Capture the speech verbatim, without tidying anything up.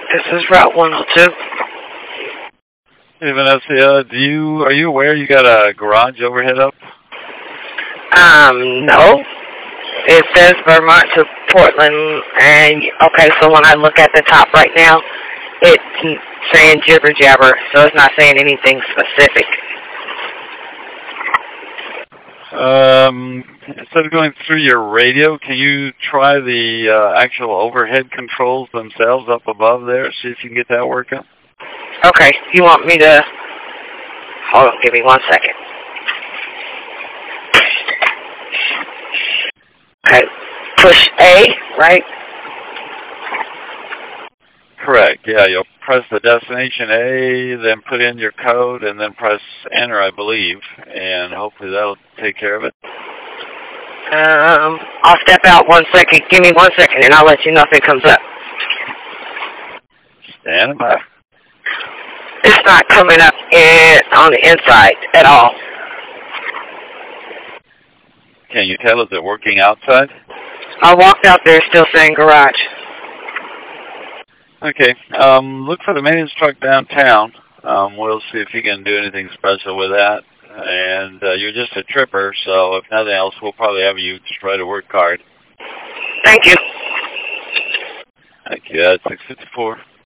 This is Route one oh two. Hey, Vanessa, do you, are you aware you got a garage overhead up? Um, no. It says Vermont to Portland, and, okay, so when I look at the top right now, it's saying jibber jabber, so it's not saying anything specific. Um, instead of going through your radio, can you try the uh, actual overhead controls themselves up above there? See if you can get that working. Okay, you want me to, hold on, give me one second. Okay, push A, right? Correct, yeah, you'll press the destination A, then put in your code, and then press enter, I believe, and hopefully that'll take care of it. Um, I'll step out one second. Give me one second, and I'll let you know if it comes up. Stand by. It's not coming up in, on the inside at all. Can you tell, is it working outside? I walked out there still saying garage. Okay, um, look for the maintenance truck downtown. Um, we'll see if you can do anything special with that. And uh, you're just a tripper, so if nothing else, we'll probably have you just write a work card. Thank you. Thank you. That's six fifty-four.